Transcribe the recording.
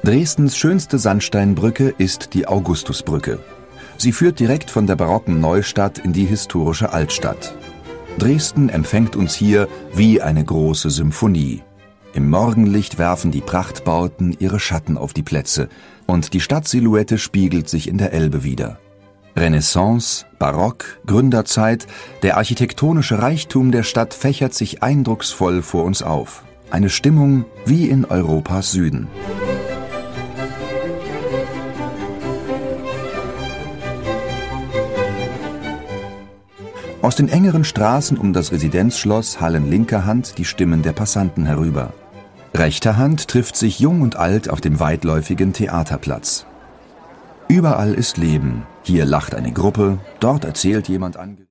Dresdens schönste Sandsteinbrücke ist die Augustusbrücke. Sie führt direkt von der barocken Neustadt in die historische Altstadt. Dresden empfängt uns hier wie eine große Symphonie. Im Morgenlicht werfen die Prachtbauten ihre Schatten auf die Plätze und die Stadtsilhouette spiegelt sich in der Elbe wider. Renaissance, Barock, Gründerzeit, der architektonische Reichtum der Stadt fächert sich eindrucksvoll vor uns auf. Eine Stimmung wie in Europas Süden. Aus den engeren Straßen um das Residenzschloss hallen linker Hand die Stimmen der Passanten herüber. Rechter Hand trifft sich Jung und Alt auf dem weitläufigen Theaterplatz. Überall ist Leben. Hier lacht eine Gruppe, dort erzählt jemand